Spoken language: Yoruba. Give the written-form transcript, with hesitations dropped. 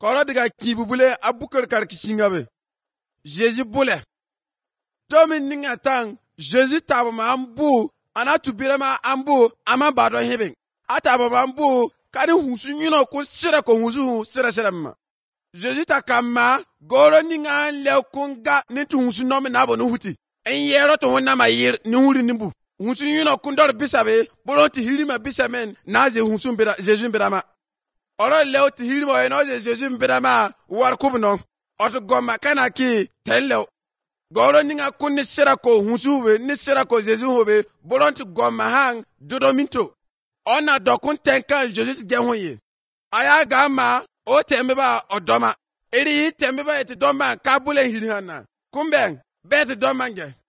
Koro diga kibubule abukar kar kisingabe. Jésus bule. Tomi ninga tang, Jésus tabama ambu, anatu birama ambu, ama bado hebe. Atabama ambu, kari husu nyino ko sira ko husu sira ma. Jésus takama, goro ninga le kunga, nitu husu nomi nabo nuhuti. En yero to honna ma yir, nuhuri nimbu. Husu nyino kundor bisabe, boloti hilima bisamen, naze husu mbira, Jésus mbirama. Oro leo ti hilima enoje Jésus mbirama, war kubno. Oto goma kana ki, ten leo. Goro ninga kun ni sira ko husuwe, ni sira ko Jésus hobe, bolonti goma hang, dodominto. Ona dokun tenka Jésus genhoye. Aya gama, o tembe ba odoma. Eri tembe ba eti doma kabule hilihana. Kumbeng, beti domange.